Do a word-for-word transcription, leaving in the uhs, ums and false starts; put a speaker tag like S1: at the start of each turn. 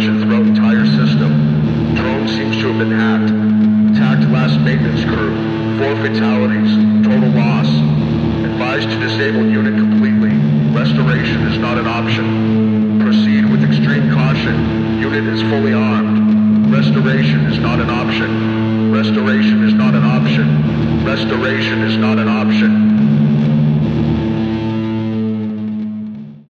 S1: malfunction throughout entire system. Drone seems to have been hacked. Attacked last maintenance crew. Four fatalities. Total loss. Advised to disable unit completely. Restoration is not an option. Proceed with extreme caution. Unit is fully armed. Restoration is not an option. Restoration is not an option. Restoration is not an option.